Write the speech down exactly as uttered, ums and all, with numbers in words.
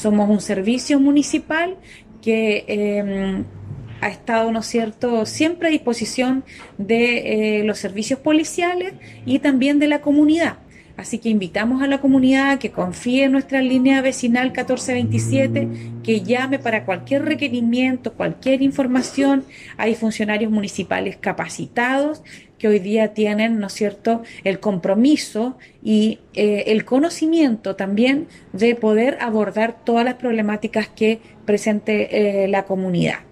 Somos un servicio municipal que eh, ha estado, ¿no es cierto?, siempre a disposición de eh, los servicios policiales y también de la comunidad. Así que invitamos a la comunidad que confíe en nuestra línea vecinal catorce veintisiete, que llame para cualquier requerimiento, cualquier información. Hay funcionarios municipales capacitados que hoy día tienen, ¿no es cierto?, el compromiso y eh, el conocimiento también de poder abordar todas las problemáticas que presente eh, la comunidad.